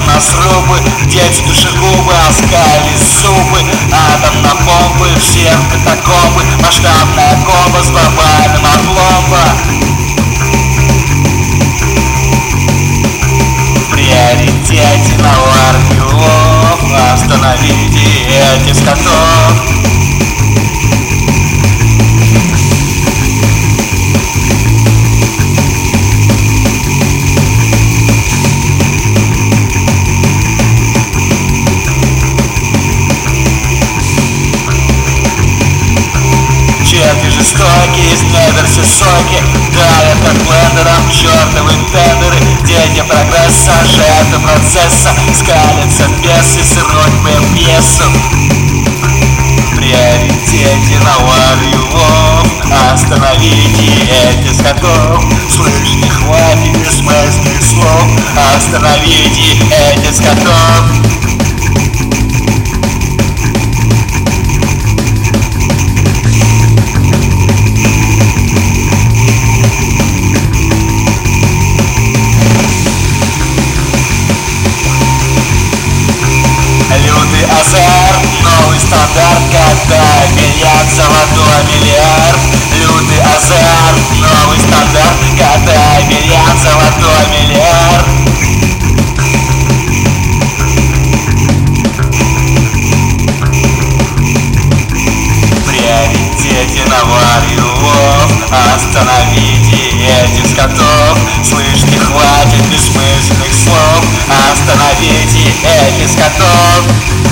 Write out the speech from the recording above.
на срубы, дети душегубы оскали зубы. Атом на бомбы, всех катакомбы, масштабная комбо с глобальным опломбом. В приоритете навар юлов, остановите этих скотов. Черти жестокие, из недр все соки давят как блендером чертовы тендеры. Дети прогресса, жертвы процесса, скалятся бесы, сырой пьесу. В приоритете навар юлов, остановите этих скотов. Слышь, не хватит бессмысленных слов, остановите этих скотов. Азарт, новый стандарт, когда бильярд, золотой миллиард. Лютый азарт, новый стандарт, когда бильярд, золотой миллиард. В приоритете навар юлов, остановите этих скотов. Слышь, не хватит бессмысленных слов, остановите этих скотов.